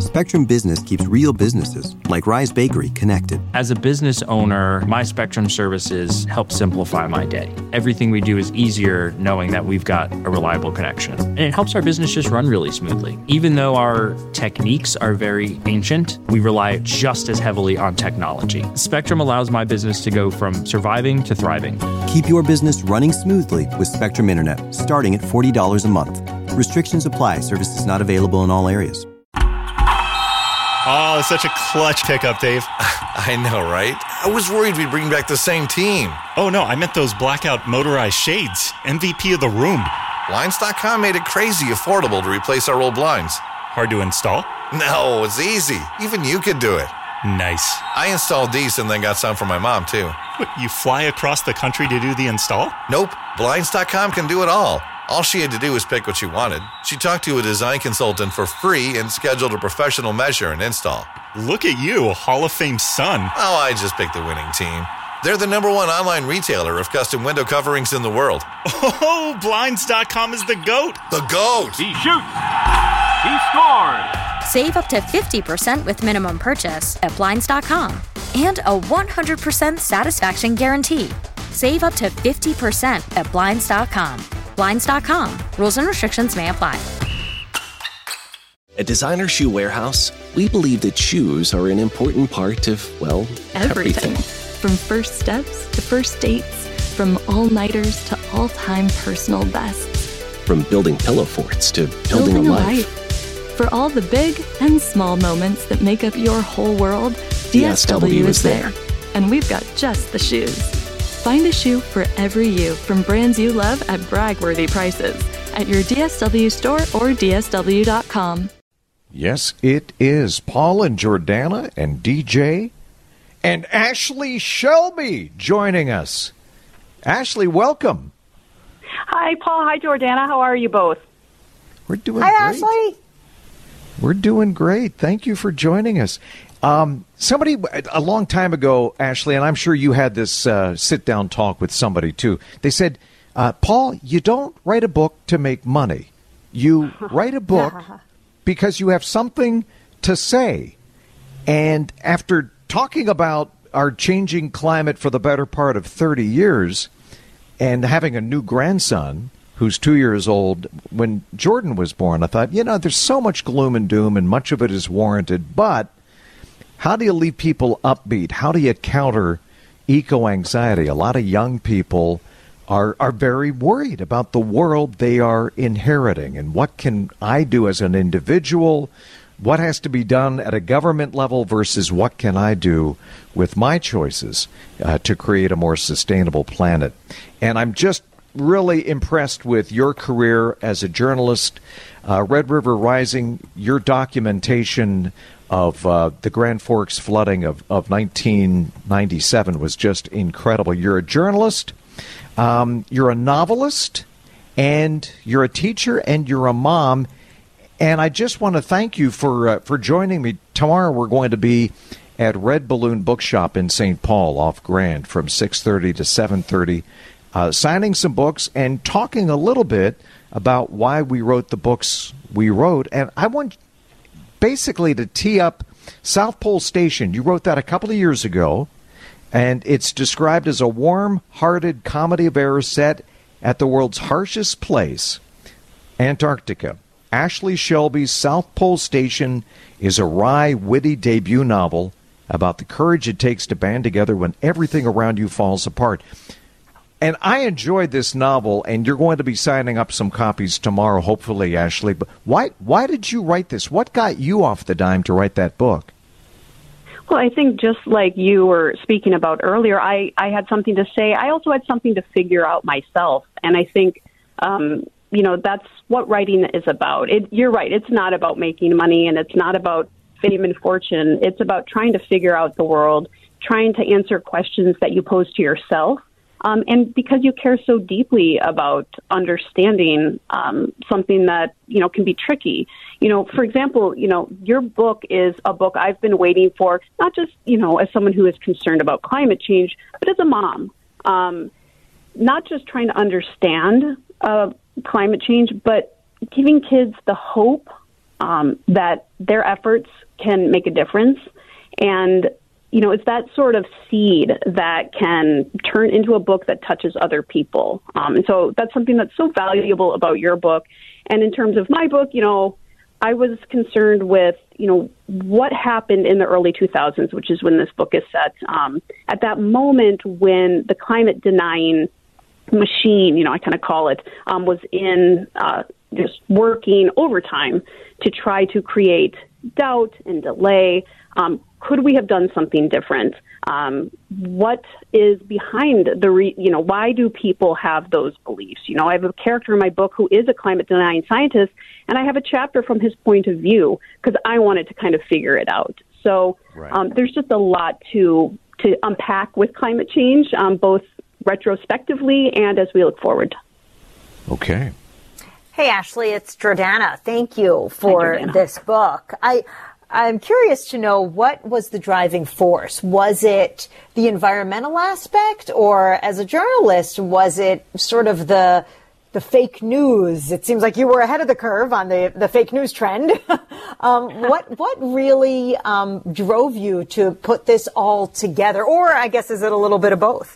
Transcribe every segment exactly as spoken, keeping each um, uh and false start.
Spectrum Business keeps real businesses, like Rise Bakery, connected. As a business owner, my Spectrum services help simplify my day. Everything we do is easier knowing that we've got a reliable connection. And it helps our business just run really smoothly. Even though our techniques are very ancient, we rely just as heavily on technology. Spectrum allows my business to go from surviving to thriving. Keep your business running smoothly with Spectrum Internet, starting at forty dollars a month. Restrictions apply. Services not available in all areas. Oh, such a clutch pickup, Dave. I know, right? I was worried we'd bring back the same team. Oh, no, I meant those blackout motorized shades. M V P of the room. Blinds dot com made it crazy affordable to replace our old blinds. Hard to install? No, it's easy. Even you could do it. Nice. I installed these and then got some for my mom, too. What, you fly across the country to do the install? Nope. Blinds dot com can do it all. All she had to do was pick what she wanted. She talked to a design consultant for free and scheduled a professional measure and install. Look at you, a Hall of Fame son. Oh, I just picked the winning team. They're the number one online retailer of custom window coverings in the world. Oh, Blinds dot com is the GOAT. The GOAT! He shoots! He scores! Save up to fifty percent with minimum purchase at Blinds dot com. And a one hundred percent satisfaction guarantee. Save up to fifty percent at Blinds dot com. Blinds dot com. Rules and restrictions may apply. At Designer Shoe Warehouse, we believe that shoes are an important part of, well, everything. everything. From first steps to first dates, from all-nighters to all-time personal bests. From building pillow forts to building, building a, a life. life. For all the big and small moments that make up your whole world, D S W is there. And we've got just the shoes. Find a shoe for every you from brands you love at brag-worthy prices at your D S W store or D S W dot com. Yes, it is Paul and Jordana and D J and Ashley Shelby joining us. Ashley, welcome. Hi, Paul. Hi, Jordana. How are you both? We're doing Hi, great. Ashley. We're doing great. Thank you for joining us. Um, somebody a long time ago, Ashley, and I'm sure you had this uh, sit-down talk with somebody too. They said, uh, Paul, you don't write a book to make money. You write a book because you have something to say. And after talking about our changing climate for the better part of thirty years and having a new grandson who's two years old, when Jordan was born, I thought, you know, there's so much gloom and doom and much of it is warranted, but how do you leave people upbeat? How do you counter eco-anxiety? A lot of young people are are very worried about the world they are inheriting. And what can I do as an individual? What has to be done at a government level versus what can I do with my choices uh, to create a more sustainable planet? And I'm just really impressed with your career as a journalist. Uh, Red River Rising, your documentation of uh, the Grand Forks flooding of, of nineteen ninety-seven was just incredible. You're a journalist, um, you're a novelist, and you're a teacher, and you're a mom. And I just want to thank you for uh, for joining me. Tomorrow we're going to be at Red Balloon Bookshop in Saint Paul off Grand from six thirty to seven thirty, uh, signing some books and talking a little bit about why we wrote the books we wrote. And I want basically to tee up South Pole Station. You wrote that a couple of years ago, and it's described as a warm-hearted comedy of errors set at the world's harshest place, Antarctica. Ashley Shelby's South Pole Station is a wry, witty debut novel about the courage it takes to band together when everything around you falls apart. And I enjoyed this novel, and you're going to be signing up some copies tomorrow, hopefully, Ashley. But why why did you write this? What got you off the dime to write that book? Well, I think just like you were speaking about earlier, I, I had something to say. I also had something to figure out myself. And I think, um, you know, that's what writing is about. It, you're right. It's not about making money, and it's not about fame and fortune. It's about trying to figure out the world, trying to answer questions that you pose to yourself. Um, and because you care so deeply about understanding um, something that, you know, can be tricky. You know, for example, you know, your book is a book I've been waiting for, not just, you know, as someone who is concerned about climate change, but as a mom. Um, not just trying to understand uh, climate change, but giving kids the hope um, that their efforts can make a difference. And, you know, it's that sort of seed that can turn into a book that touches other people. Um, and so that's something that's so valuable about your book. And in terms of my book, you know, I was concerned with, you know, what happened in the early two thousands, which is when this book is set. Um, at that moment when the climate denying machine, you know, I kind of call it, um, was in uh, just working overtime to try to create doubt and delay. Um, could we have done something different? Um, what is behind the, re- you know, why do people have those beliefs? You know, I have a character in my book who is a climate denying scientist, and I have a chapter from his point of view because I wanted to kind of figure it out. So right. um, there's just a lot to to unpack with climate change, um, both retrospectively and as we look forward. Okay. Hey, Ashley, it's Jordana. Thank you for Hi, this book. I, I'm curious to know, what was the driving force? Was it the environmental aspect, or as a journalist, was it sort of the the fake news? It seems like you were ahead of the curve on the, the fake news trend. um, what what really um, drove you to put this all together? Or I guess, is it a little bit of both?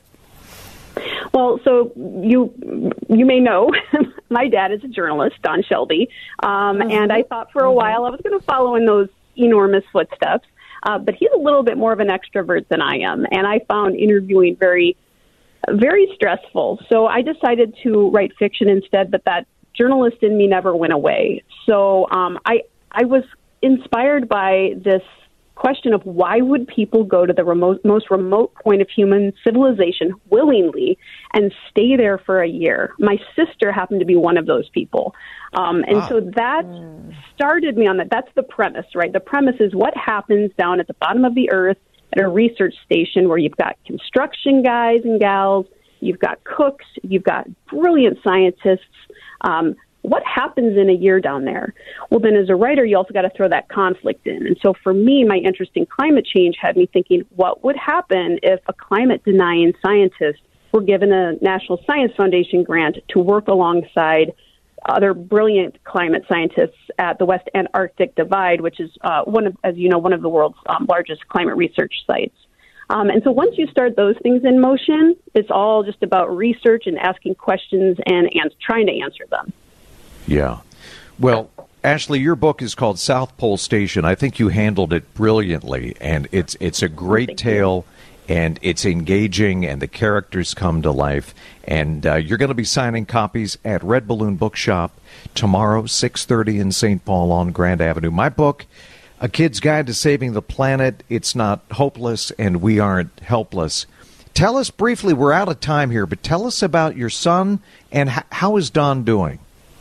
Well, so you you may know my dad is a journalist, Don Shelby, um, mm-hmm. and I thought for a mm-hmm. while I was going to follow in those enormous footsteps. Uh, but he's a little bit more of an extrovert than I am, and I found interviewing very, very stressful. So I decided to write fiction instead, but that journalist in me never went away. So um, I I was inspired by this question of why would people go to the remote, most remote point of human civilization willingly and stay there for a year. My sister happened to be one of those people. Um, and ah. so that mm. started me on that. That's the premise, right? The premise is what happens down at the bottom of the earth at a research station where you've got construction guys and gals, you've got cooks, you've got brilliant scientists. Um, What happens in a year down there? Well, then as a writer, you also got to throw that conflict in. And so for me, my interest in climate change had me thinking, what would happen if a climate-denying scientist were given a National Science Foundation grant to work alongside other brilliant climate scientists at the West Antarctic Divide, which is uh, one of, as you know, one of the world's um, largest climate research sites. Um, and so once you start those things in motion, it's all just about research and asking questions and, and trying to answer them. Yeah. Well, Ashley, your book is called South Pole Station. I think you handled it brilliantly, and it's it's a great Thank tale, you. And it's engaging, and the characters come to life. And uh, you're going to be signing copies at Red Balloon Bookshop tomorrow, six thirty in Saint Paul on Grand Avenue. My book, A Kid's Guide to Saving the Planet. It's not hopeless, and we aren't helpless. Tell us briefly, we're out of time here, but tell us about your son, and h- how is Don doing?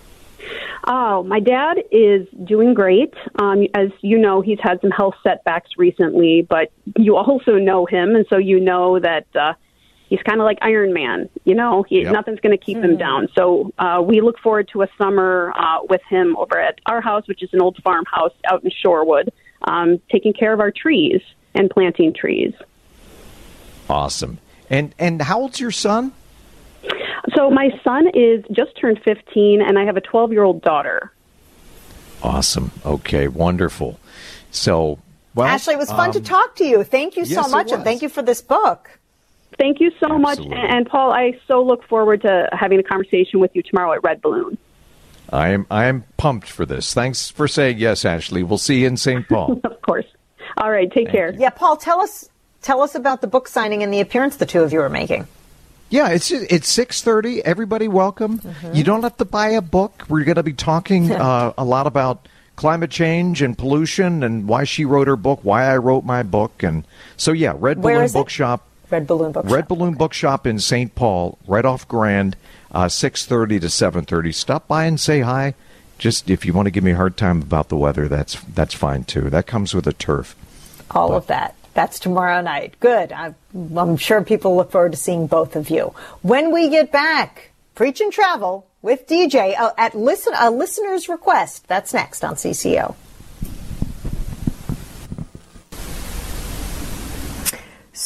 Oh, my dad is doing great. Um, as you know, he's had some health setbacks recently, but you also know him, and so you know that uh, he's kind of like Iron Man. You know, he, yep. nothing's going to keep mm. him down. So uh, we look forward to a summer uh, with him over at our house, which is an old farmhouse out in Shorewood, um, taking care of our trees and planting trees. Awesome. And and how old's your son? So my son is just turned fifteen, and I have a twelve-year-old daughter. Awesome. Okay, wonderful. So, well, Ashley, it was fun um, to talk to you. Thank you so yes, much, and thank you for this book. Thank you so Absolutely. much. And, and, Paul, I so look forward to having a conversation with you tomorrow at Red Balloon. I am I am pumped for this. Thanks for saying yes, Ashley. We'll see you in Saint Paul. Of course. All right, take Thank care. you. Yeah, Paul, tell us tell us about the book signing and the appearance the two of you are making. Yeah, it's it's six thirty. Everybody welcome. Mm-hmm. You don't have to buy a book. We're going to be talking uh, a lot about climate change and pollution and why she wrote her book, why I wrote my book. And so, yeah, Red Where Balloon is Bookshop. It? Red Balloon Bookshop. Red Balloon okay. Bookshop in Saint Paul, right off Grand, uh, six thirty to seven thirty. Stop by and say hi. Just if you want to give me a hard time about the weather, that's that's fine, too. That comes with a turf. All but, of that. That's tomorrow night. Good. I'm, I'm sure people look forward to seeing both of you. When we get back, Preach and Travel with D J uh, at listen a listener's request. That's next on C C O.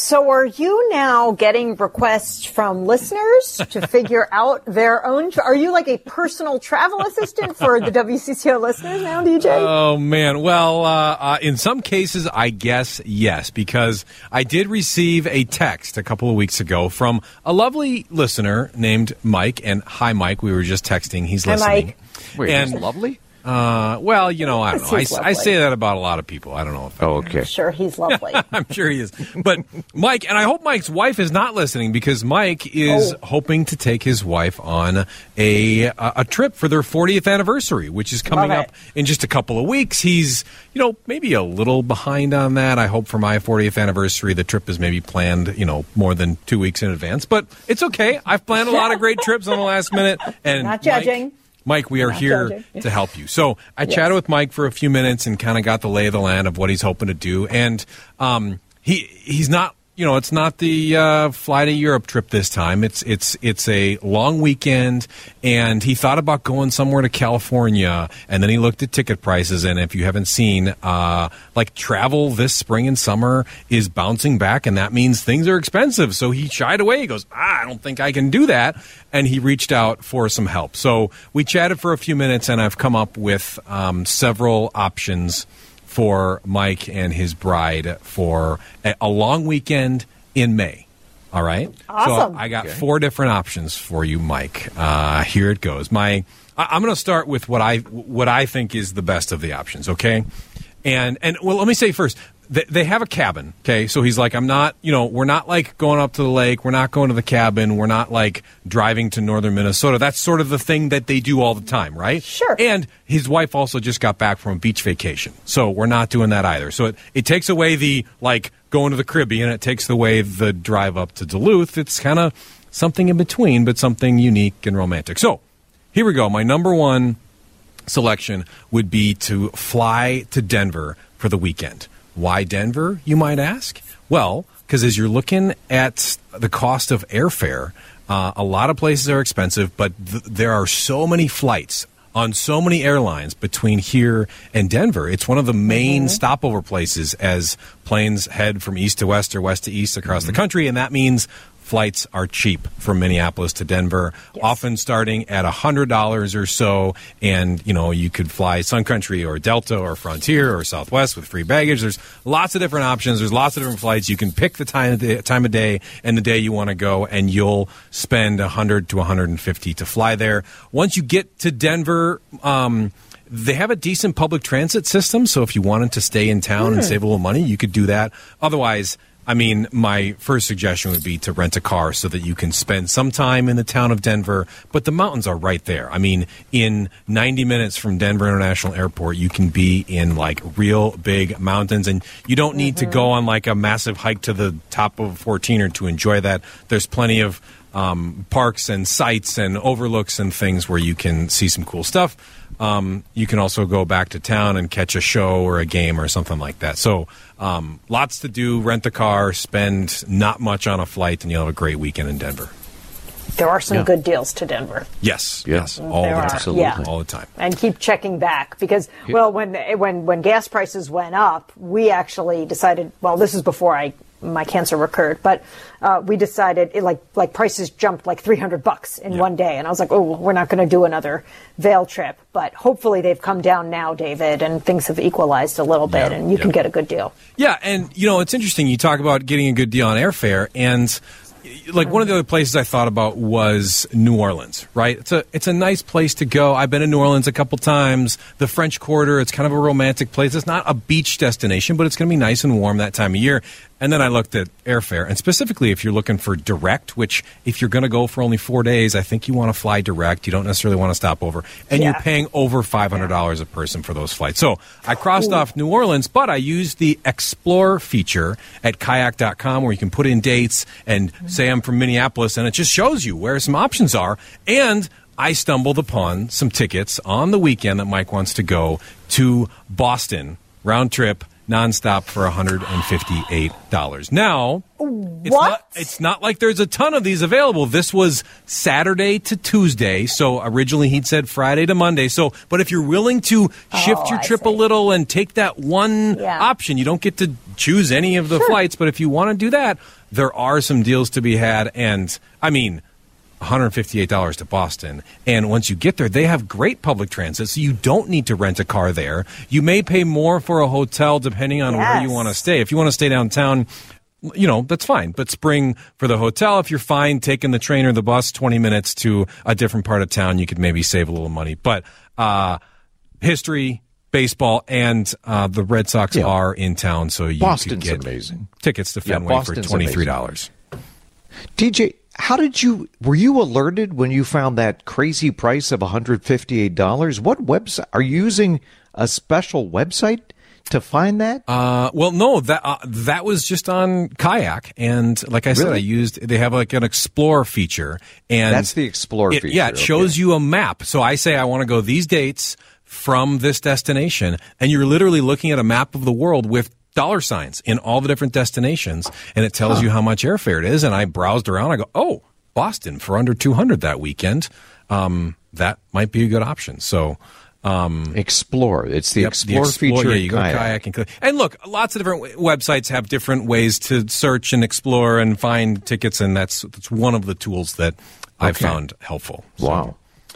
So are you now getting requests from listeners to figure out their own? Tra- are you like a personal travel assistant for the W C C O listeners now, D J? Oh, man. Well, uh, uh, in some cases, I guess yes, because I did receive a text a couple of weeks ago from a lovely listener named Mike. And hi, Mike. We were just texting. He's Hi, listening. Mike. Wait, and, he's lovely? Uh, well, you know, I don't know. I, He's I say that about a lot of people. I don't know if Oh, okay. I'm sure he's lovely. I'm sure he is. But Mike, and I hope Mike's wife is not listening, because Mike is Oh. hoping to take his wife on a a trip for their fortieth anniversary, which is coming Love up it. in just a couple of weeks. He's, you know, maybe a little behind on that. I hope for my fortieth anniversary, the trip is maybe planned, you know, more than two weeks in advance. But it's okay. I've planned a lot of great trips on the last minute. And Not judging. Mike, Mike, we are Not here judging. to help you. So I Yes. chatted with Mike for a few minutes and kind of got the lay of the land of what he's hoping to do. And um, he he's not, you know, it's not the uh, fly to Europe trip this time. It's it's it's a long weekend, and he thought about going somewhere to California, and then he looked at ticket prices. And if you haven't seen, uh, like travel this spring and summer is bouncing back, and that means things are expensive. So he shied away. He goes, ah, I don't think I can do that. And he reached out for some help. So we chatted for a few minutes, and I've come up with um, several options for Mike and his bride for a, a long weekend in May. All right? Awesome. So I got four different options for you, Mike. Uh, here it goes. My, I, I'm going to start with what I what I think is the best of the options, okay? And, and well, let me say first, they, they have a cabin, okay? So he's like, I'm not, you know, we're not like going up to the lake. We're not going to the cabin. We're not like driving to northern Minnesota. That's sort of the thing that they do all the time, right? Sure. And his wife also just got back from a beach vacation. So we're not doing that either. So it, it takes away the, like, going to the Caribbean. It takes away the drive up to Duluth. It's kind of something in between, but something unique and romantic. So here we go. My number one selection would be to fly to Denver for the weekend. Why Denver, you might ask? Well, because as you're looking at the cost of airfare, uh, a lot of places are expensive, but th- there are so many flights on so many airlines between here and Denver. It's one of the main mm-hmm. stopover places as planes head from east to west or west to east across mm-hmm. the country, and that means flights are cheap from Minneapolis to Denver, yes. often starting at one hundred dollars or so. And, you know, you could fly Sun Country or Delta or Frontier or Southwest with free baggage. There's lots of different options. There's lots of different flights. You can pick the time of, the, time of day and the day you want to go, and you'll spend one hundred to one hundred fifty to fly there. Once you get to Denver, um, they have a decent public transit system. So if you wanted to stay in town mm. and save a little money, you could do that. Otherwise, I mean, my first suggestion would be to rent a car so that you can spend some time in the town of Denver, but the mountains are right there. I mean, in ninety minutes from Denver International Airport, you can be in like real big mountains, and you don't need mm-hmm. to go on like a massive hike to the top of fourteener to enjoy that. There's plenty of um, parks and sites and overlooks and things where you can see some cool stuff. Um, you can also go back to town and catch a show or a game or something like that. So um, lots to do. Rent a car, spend not much on a flight, and you'll have a great weekend in Denver. There are some yeah. good deals to Denver. Yes, yeah. yes, all there the are. time, Absolutely. Yeah. all the time. And keep checking back because, well, when when when gas prices went up, we actually decided. Well, this is before I my cancer recurred, but uh, we decided it, like like prices jumped like three hundred bucks in yeah. one day, and I was like, oh, we're not going to do another Vail trip, but hopefully they've come down now, David, and things have equalized a little bit, yeah. and you yeah. can get a good deal. Yeah, and you know it's interesting. You talk about getting a good deal on airfare, and like one of the other places I thought about was New Orleans, right? It's a it's a nice place to go. I've been in New Orleans a couple times. The French Quarter, it's kind of a romantic place. It's not a beach destination, but it's going to be nice and warm that time of year. And then I looked at airfare, and specifically if you're looking for direct, which if you're going to go for only four days, I think you want to fly direct. You don't necessarily want to stop over. And yeah. you're paying over five hundred dollars a person for those flights. So I crossed Ooh. off New Orleans, but I used the Explore feature at kayak dot com where you can put in dates and say I'm from Minneapolis, and it just shows you where some options are. And I stumbled upon some tickets on the weekend that Mike wants to go to Boston, round trip, nonstop for one hundred fifty-eight dollars. Now, it's what? Not, it's not like there's a ton of these available. This was Saturday to Tuesday, so originally he'd said Friday to Monday. So, but if you're willing to shift Oh, your I trip see. a little and take that one Yeah. option, you don't get to choose any of the Sure. flights. But if you want to do that, there are some deals to be had. And I mean, one hundred fifty-eight dollars to Boston. And once you get there, they have great public transit, so you don't need to rent a car there. You may pay more for a hotel depending on where you Yes. want to stay. If you want to stay downtown, you know, that's fine. But spring for the hotel, if you're fine taking the train or the bus twenty minutes to a different part of town, you could maybe save a little money. But uh, history, baseball, and uh, the Red Sox Yeah. are in town, so you Boston's could get amazing. tickets to Yeah, Fenway Boston's for twenty-three dollars. D J, how did you, were you alerted when you found that crazy price of one hundred fifty-eight dollars? What website, are you using a special website to find that? Uh, well, no, that uh, that was just on Kayak, and like I said, Really? I used they have like an Explore feature, and That's the Explore it- feature, Yeah, it shows okay. you a map. So I say I want to go these dates from this destination, and you're literally looking at a map of the world with dollar signs in all the different destinations, and it tells you how much airfare it is. And I browsed around. I go, oh, Boston for under two hundred that weekend. Um, that might be a good option. So. Um, Explore. It's the Yep, Explore, Explore, feature yeah, in you go to Kayak. Kayak and, click- and look, lots of different w- websites have different ways to search and explore and find tickets, and that's that's one of the tools that I've Okay. found helpful. So, Wow.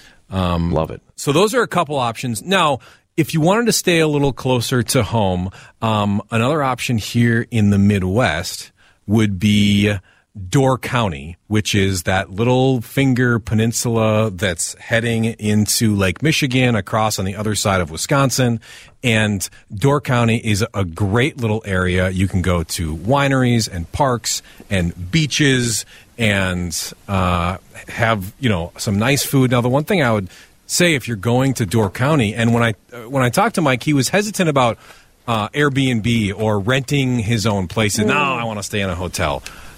um, Love it. So those are a couple options. Now, if you wanted to stay a little closer to home, um, another option here in the Midwest would be Door County, which is that little finger peninsula that's heading into Lake Michigan across on the other side of Wisconsin. And Door County is a great little area. You can go to wineries and parks and beaches and uh, have, you know, some nice food. Now, the one thing I would say if you're going to Door County, and when I uh, when I talked to Mike, he was hesitant about uh, Airbnb or renting his own place. And, no, I want to stay in a hotel.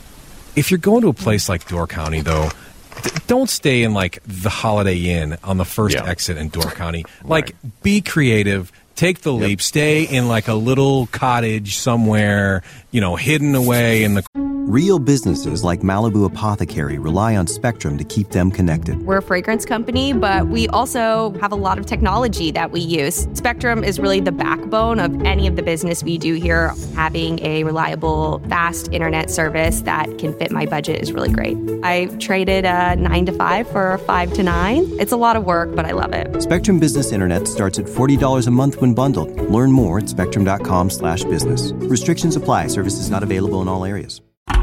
If you're going to a place like Door County, though, d- don't stay in like the Holiday Inn on the first Yeah. exit in Door County. Like, be creative. Take the leap. Stay in like a little cottage somewhere, you know, hidden away in the. Real businesses like Malibu Apothecary rely on Spectrum to keep them connected. We're a fragrance company, but we also have a lot of technology that we use. Spectrum is really the backbone of any of the business we do here. Having a reliable, fast internet service that can fit my budget is really great. I traded a nine to five for a five to nine. It's a lot of work, but I love it. Spectrum Business Internet starts at forty dollars a month when bundled. Learn more at spectrum.com slash business. Restrictions apply. Services not available in all areas.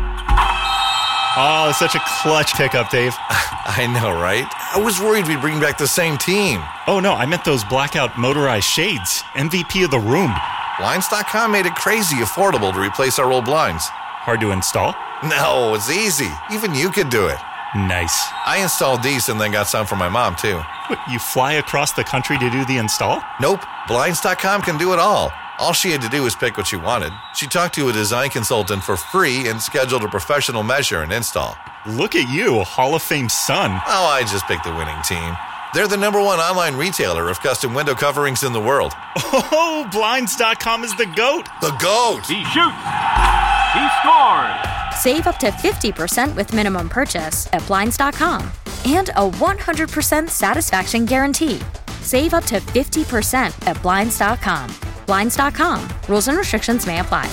Oh, it's such a clutch pickup, Dave. I know, right? I was worried we'd bring back the same team. Oh, no, I meant those blackout motorized shades. M V P of the room. Blinds dot com made it crazy affordable to replace our old blinds. Hard to install? No, it's easy. Even you could do it. Nice. I installed these and then got some for my mom, too. What, you fly across the country to do the install? Nope. Blinds dot com can do it all. All she had to do was pick what she wanted. She talked to a design consultant for free and scheduled a professional measure and install. Look at you, Hall of Fame son. Oh, I just picked the winning team. They're the number one online retailer of custom window coverings in the world. Oh, Blinds dot com is the GOAT. The GOAT! He shoots. He scores. Save up to fifty percent with minimum purchase at Blinds dot com and a one hundred percent satisfaction guarantee. Save up to fifty percent at Blinds dot com. Blinds dot com. Rules and restrictions may apply.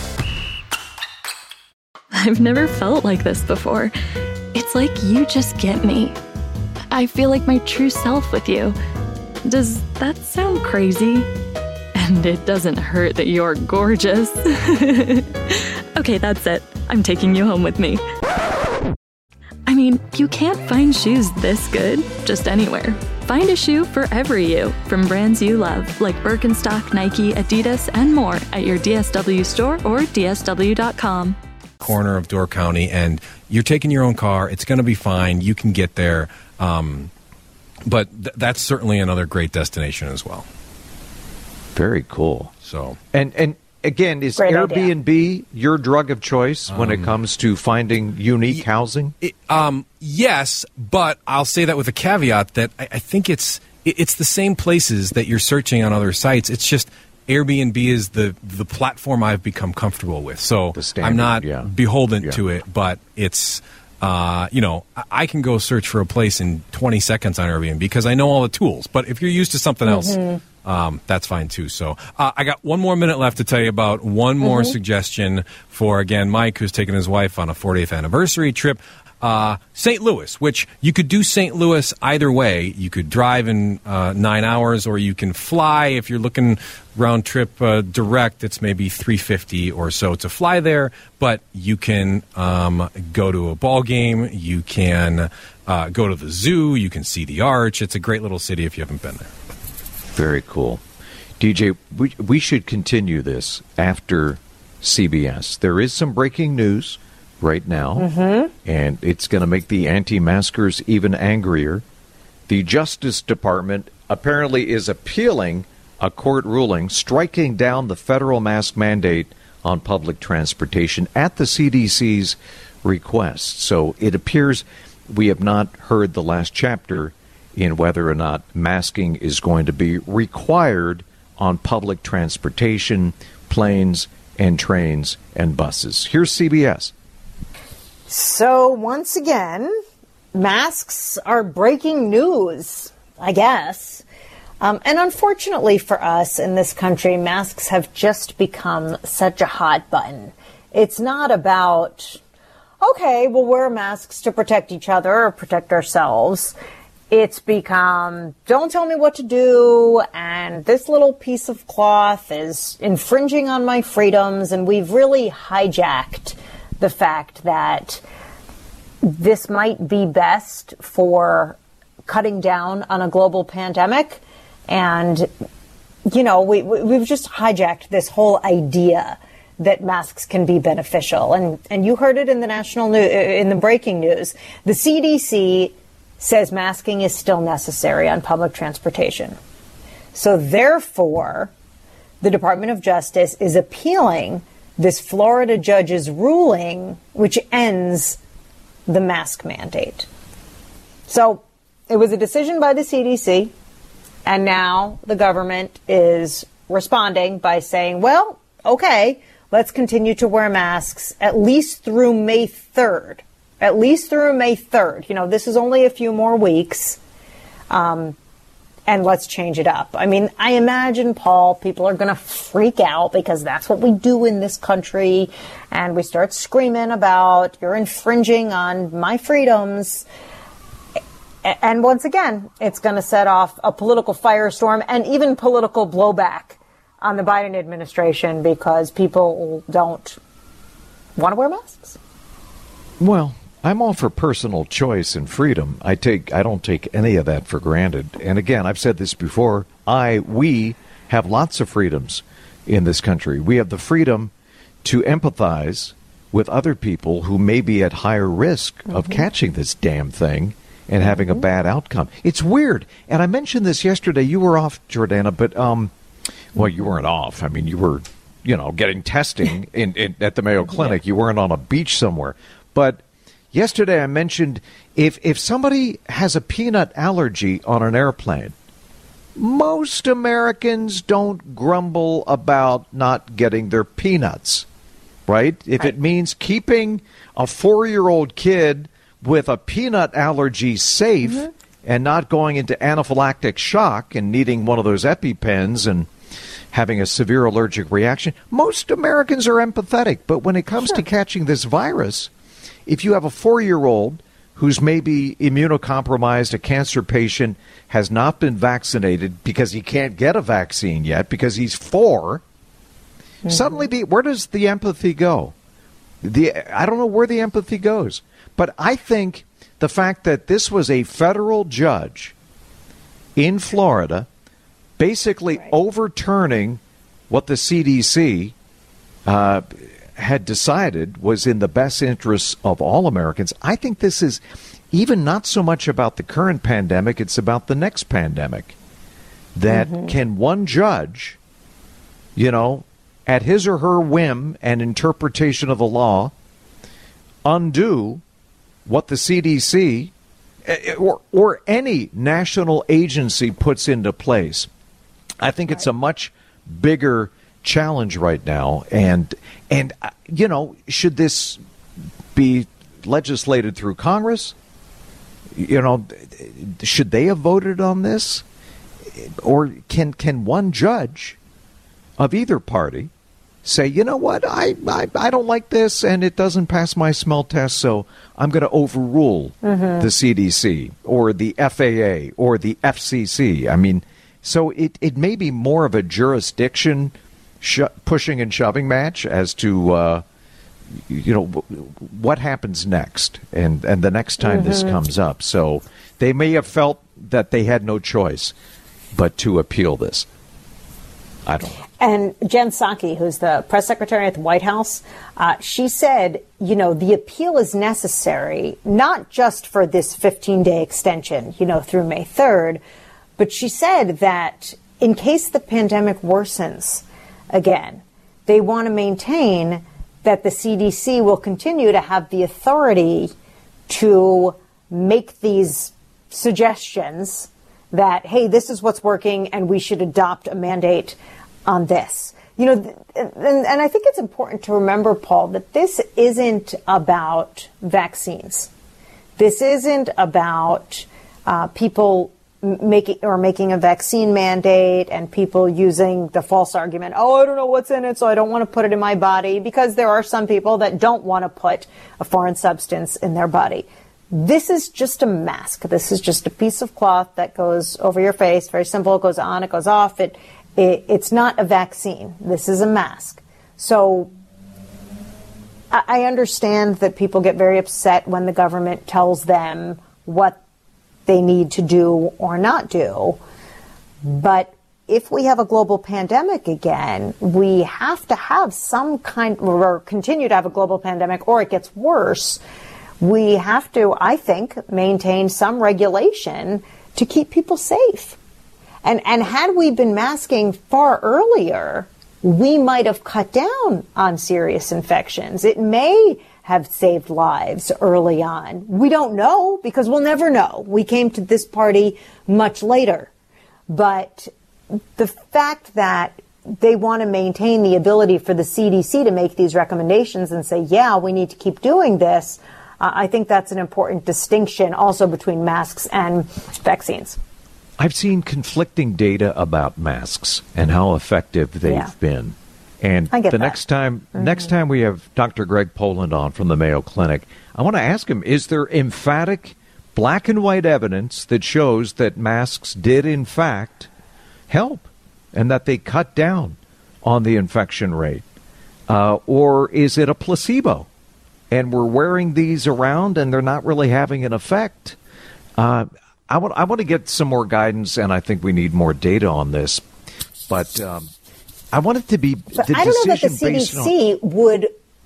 I've never felt like this before. It's like you just get me. I feel like my true self with you. Does that sound crazy? And it doesn't hurt that you're gorgeous. Okay, that's it. I'm taking you home with me. I mean, you can't find shoes this good just anywhere. Find a shoe for every you from brands you love, like Birkenstock, Nike, Adidas, and more at your D S W store or D S W dot com. Corner of Door County, and you're taking your own car. It's going to be fine. You can get there. Um, but th- that's certainly another great destination as well. Very cool. So, and and again, is Great Airbnb idea. your drug of choice when it Um, comes to finding unique housing? It, um, yes, but I'll say that with a caveat that I, I think it's it, it's the same places that you're searching on other sites. It's just Airbnb is the the platform I've become comfortable with. So standard, I'm not yeah. beholden Yeah. to it, but it's, uh, you know, I- I can go search for a place in twenty seconds on Airbnb because I know all the tools. But if you're used to something else, Mm-hmm. um, that's fine too. So uh, I got one more minute left to tell you about one more Mhm. suggestion for, again, Mike, who's taking his wife on a fortieth anniversary trip. Uh, Saint Louis, which you could do Saint Louis either way. You could drive in uh, nine hours, or you can fly. If you're looking round trip uh, direct, it's maybe three fifty or so to fly there. But you can um, go to a ball game. You can uh, go to the zoo. You can see the Arch. It's a great little city if you haven't been there. Very cool. D J, we, we should continue this after C B S. There is some breaking news right now, Mhm. and it's going to make the anti-maskers even angrier. The Justice Department apparently is appealing a court ruling striking down the federal mask mandate on public transportation at the C D C's request. So it appears we have not heard the last chapter in whether or not masking is going to be required on public transportation, planes and trains and buses. Here's C B S. So once again, masks are breaking news, I guess. Um, and unfortunately for us in this country, masks have just become such a hot button. It's not about, okay, we'll wear masks to protect each other or protect ourselves. It's become, don't tell me what to do, and this little piece of cloth is infringing on my freedoms, and we've really hijacked the fact that this might be best for cutting down on a global pandemic. And, you know, we, we, we've just hijacked this whole idea that masks can be beneficial. And, and you heard it in the national news, in the breaking news. The C D C says masking is still necessary on public transportation. So therefore, the Department of Justice is appealing this Florida judge's ruling, which ends the mask mandate. So it was a decision by the C D C, and now the government is responding by saying, well, okay, let's continue to wear masks at least through May third. At least through May third. You know, this is only a few more weeks. Um, and let's change it up. I mean, I imagine, Paul, people are going to freak out because that's what we do in this country. And we start screaming about, you're infringing on my freedoms. And once again, it's going to set off a political firestorm and even political blowback on the Biden administration because people don't want to wear masks. Well, I'm all for personal choice and freedom. I take I don't take any of that for granted. And again, I've said this before, I we have lots of freedoms in this country. We have the freedom to empathize with other people who may be at higher risk mm-hmm. of catching this damn thing and having mm-hmm. a bad outcome. It's weird. And I mentioned this yesterday. You were off, Jordana, but um well, you weren't off. I mean, you were, you know, getting testing in, in at the Mayo Clinic. You weren't on a beach somewhere. But yesterday I mentioned if if somebody has a peanut allergy on an airplane, most Americans don't grumble about not getting their peanuts, right? If it means keeping a four-year-old kid with a peanut allergy safe mm-hmm. and not going into anaphylactic shock and needing one of those EpiPens and having a severe allergic reaction, most Americans are empathetic. But when it comes sure. to catching this virus, if you have a four-year-old who's maybe immunocompromised, a cancer patient, has not been vaccinated because he can't get a vaccine yet because he's four, mm-hmm. suddenly the, where does the empathy go? The I don't know where the empathy goes. But I think the fact that this was a federal judge in Florida basically right. overturning what the C D C uh, had decided was in the best interests of all Americans. I think this is even not so much about the current pandemic, it's about the next pandemic. That mm-hmm. can one judge, you know, at his or her whim and interpretation of the law, undo what the C D C or, or any national agency puts into place. I think it's a much bigger challenge right now. And, and uh, you know, should this be legislated through Congress? You know, should they have voted on this? Or can can one judge of either party say, you know what, I, I, I don't like this and it doesn't pass my smell test, so I'm going to overrule mm-hmm. the C D C or the F A A or the F C C. I mean, so it, it may be more of a jurisdiction sh- pushing and shoving match as to, uh, you know, what happens next and, and the next time mm-hmm. this comes up. So they may have felt that they had no choice but to appeal this. I don't know. And Jen Psaki, who's the press secretary at the White House, uh, she said, you know, the appeal is necessary, not just for this fifteen-day extension, you know, through May third, but she said that in case the pandemic worsens again, they want to maintain that the C D C will continue to have the authority to make these suggestions that, hey, this is what's working and we should adopt a mandate on this. You know, and, and I think it's important to remember, Paul, that this isn't about vaccines. This isn't about uh, people making or making a vaccine mandate and people using the false argument, oh, I don't know what's in it, so I don't want to put it in my body, because there are some people that don't want to put a foreign substance in their body. This is just a mask. This is just a piece of cloth that goes over your face. Very simple. It goes on, it goes off. It, it it's not a vaccine. This is a mask. So I, I understand that people get very upset when the government tells them what they need to do or not do. But if we have a global pandemic again, we have to have some kind, or continue to have a global pandemic, or it gets worse. We have to, I think, maintain some regulation to keep people safe. And and had we been masking far earlier, we might have cut down on serious infections. It may have saved lives early on. We don't know, because we'll never know. We came to this party much later. But the fact that they want to maintain the ability for the C D C to make these recommendations and say, yeah, we need to keep doing this, Uh, I think that's an important distinction also between masks and vaccines. I've seen conflicting data about masks and how effective they've Yeah. been. And I get the that. next time Mhm. next time we have Doctor Greg Poland on from the Mayo Clinic, I want to ask him, is there emphatic black and white evidence that shows that masks did in fact help and that they cut down on the infection rate? Uh, or is it a placebo? And we're wearing these around and they're not really having an effect. Uh, I want I want to get some more guidance, and I think we need more data on this. But um, I want it to be But the I don't know that the decision C D based C on. would.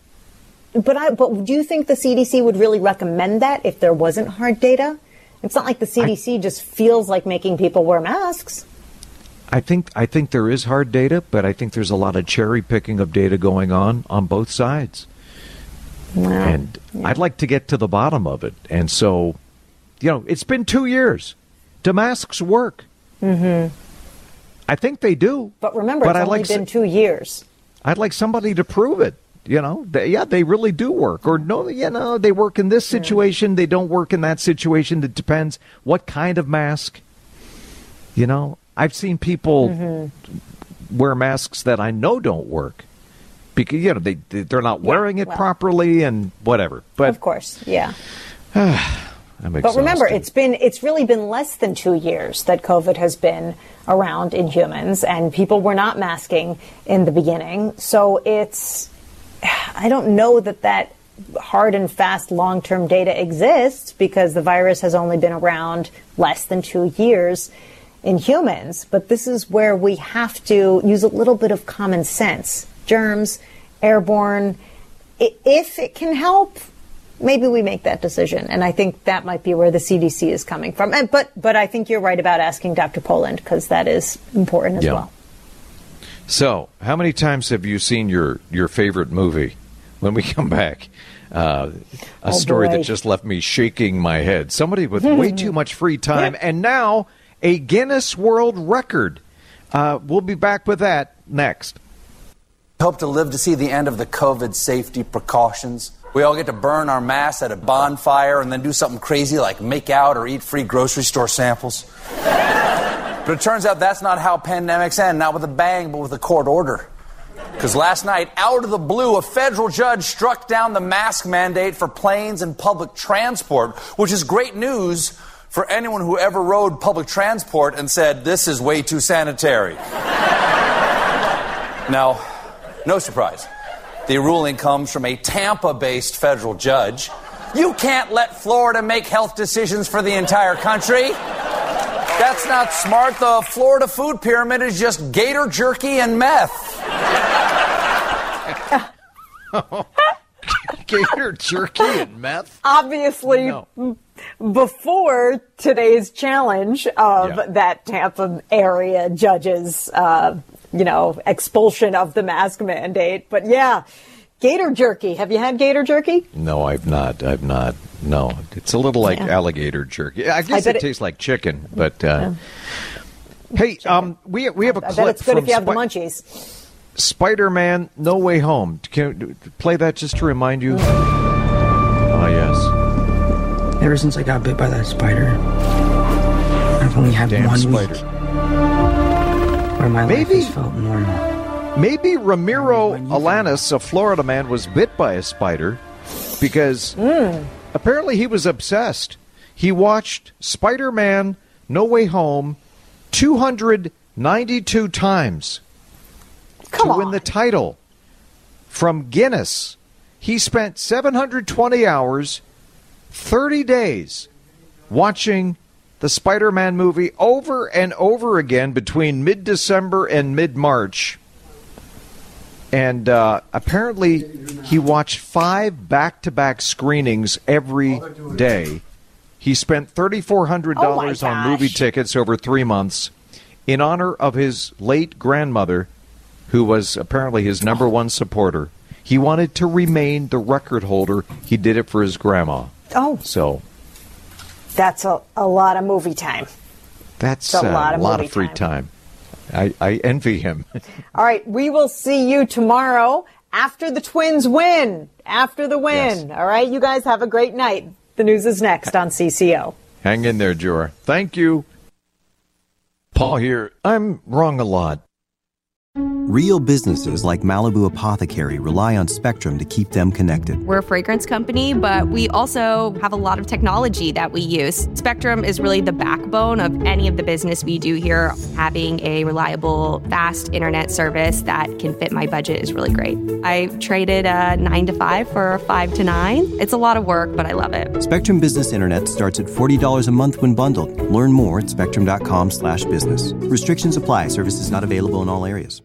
But I. But do you think the C D C would really recommend that if there wasn't hard data? It's not like the C D C I, just feels like making people wear masks. I think I think there is hard data, but I think there's a lot of cherry picking of data going on on both sides. Well, and yeah. I'd like to get to the bottom of it. And so, you know, it's been two years. Do masks work? Mm-hmm. I think they do. But remember, but it's I'd only like been s- two years. I'd like somebody to prove it. You know, they, yeah, they really do work. Or no, you know, they work in this situation. Yeah. They don't work in that situation. It depends what kind of mask. You know, I've seen people mm-hmm. wear masks that I know don't work. Because, you know, they, they're not wearing yeah, it well, properly and whatever. But of course, yeah. I'm But remember, it's been it's really been less than two years that COVID has been around in humans, and people were not masking in the beginning. So it's, I don't know that that hard and fast long-term data exists, because the virus has only been around less than two years in humans. But this is where we have to use a little bit of common sense. Germs, airborne. If it can help, maybe we make that decision. And I think that might be where the C D C is coming from. And, but but I think you're right about asking Doctor Poland, because that is important as yeah. well. So, how many times have you seen your, your favorite movie? When we come back, uh, a Oh, story boy. that just left me shaking my head. Somebody with way too much free time, and now a Guinness World Record. Uh, we'll be back with that next. Hope to live to see the end of the COVID safety precautions. We all get to burn our masks at a bonfire and then do something crazy like make out or eat free grocery store samples. But it turns out that's not how pandemics end, not with a bang, but with a court order. Because last night, out of the blue, a federal judge struck down the mask mandate for planes and public transport, which is great news for anyone who ever rode public transport and said, this is way too sanitary. Now, no surprise. The ruling comes from a Tampa-based federal judge. You can't let Florida make health decisions for the entire country. That's not smart. The Florida food pyramid is just gator jerky and meth. Gator jerky and meth? Obviously, No. before today's challenge of Yeah. that Tampa area judge's, uh, you know, expulsion of the mask mandate. But yeah, gator jerky. Have you had gator jerky? No, I've not. I've not. No. It's a little like Yeah. alligator jerky. I guess I it, bet it- tastes like chicken, but uh, hey, um, we we have a I clip bet it's good from if you have the Spi- munchies. Spider-Man: No Way Home. Can you play that just to remind you? Oh yes. Ever since I got bit by that spider, I've only had Damn one spider. week where my Maybe- life has felt normal. Maybe Ramiro Alanis, a Florida man, was bit by a spider because apparently he was obsessed. He watched Spider-Man: No Way Home two hundred ninety-two times Come to on. win the title from Guinness. He spent seven hundred twenty hours, thirty days, watching the Spider-Man movie over and over again between mid-December and mid-March. And uh, apparently he watched five back-to-back screenings every day. He spent three thousand four hundred dollars Oh, my on movie gosh. tickets over three months in honor of his late grandmother, who was apparently his number one supporter. He wanted to remain the record holder. He did it for his grandma. Oh, So that's a, a lot of movie time. that's It's a uh, lot of lot movie of free time. time. I, I envy him. All right, we will see you tomorrow after the Twins win. After the win. Yes. All right, you guys have a great night. The news is next on C C O. Hang in there, Jor. Thank you. Paul here. I'm wrong a lot. Real businesses like Malibu Apothecary rely on Spectrum to keep them connected. We're a fragrance company, but we also have a lot of technology that we use. Spectrum is really the backbone of any of the business we do here. Having a reliable, fast internet service that can fit my budget is really great. I traded a nine to five for a five to nine. It's a lot of work, but I love it. Spectrum Business Internet starts at forty dollars a month when bundled. Learn more at spectrum.com slash business. Restrictions apply. Services not available in all areas.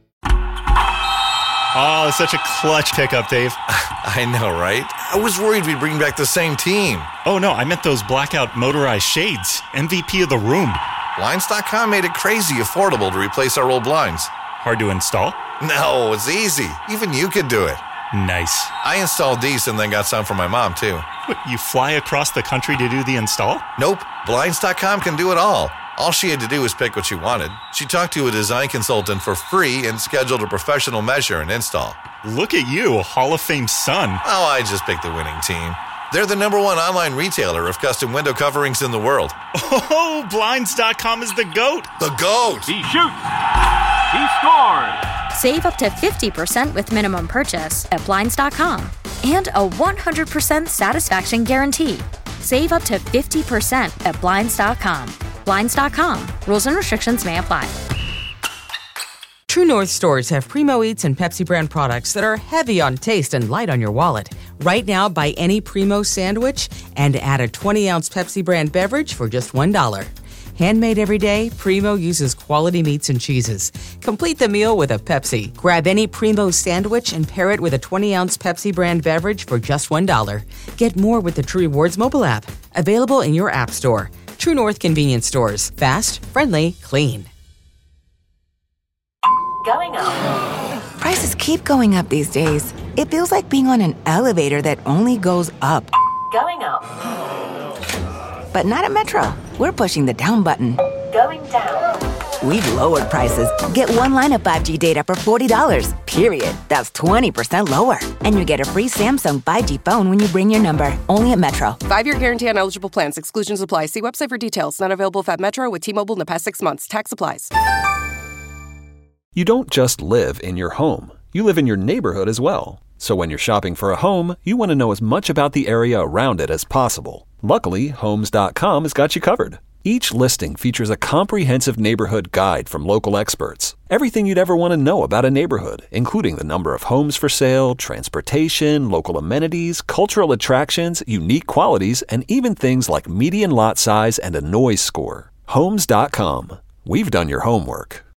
Oh, such a clutch pickup, Dave. I know, right? I was worried we'd bring back the same team. Oh, no, I meant those blackout motorized shades. M V P of the room. Blinds dot com made it crazy affordable to replace our old blinds. Hard to install? No, it's easy. Even you could do it. Nice. I installed these and then got some for my mom, too. What, you fly across the country to do the install? Nope. Blinds dot com can do it all. All she had to do was pick what she wanted. She talked to a design consultant for free and scheduled a professional measure and install. Look at you, Hall of Fame son. Oh, I just picked the winning team. They're the number one online retailer of custom window coverings in the world. Oh, Blinds dot com is the GOAT. The GOAT! He shoots. He scored. Save up to fifty percent with minimum purchase at Blinds dot com and a one hundred percent satisfaction guarantee. Save up to fifty percent at Blinds dot com. Blinds dot com. Rules and restrictions may apply. True North stores have Primo Eats and Pepsi brand products that are heavy on taste and light on your wallet. Right now, buy any Primo sandwich and add a twenty ounce Pepsi brand beverage for just one dollar. Handmade every day, Primo uses quality meats and cheeses. Complete the meal with a Pepsi. Grab any Primo sandwich and pair it with a twenty ounce Pepsi brand beverage for just one dollar. Get more with the True Rewards mobile app. Available in your app store. True North convenience stores. Fast, friendly, clean. Going up. Prices keep going up these days. It feels like being on an elevator that only goes up. Going up. But not at Metro. We're pushing the down button. Going down. We've lowered prices. Get one line of five G data for forty dollars, period. That's twenty percent lower. And you get a free Samsung five G phone when you bring your number. Only at Metro. Five-year guarantee on eligible plans. Exclusions apply. See website for details. Not available at Metro with T-Mobile in the past six months. Tax applies. You don't just live in your home. You live in your neighborhood as well. So when you're shopping for a home, you want to know as much about the area around it as possible. Luckily, Homes dot com has got you covered. Each listing features a comprehensive neighborhood guide from local experts. Everything you'd ever want to know about a neighborhood, including the number of homes for sale, transportation, local amenities, cultural attractions, unique qualities, and even things like median lot size and a noise score. Homes dot com. We've done your homework.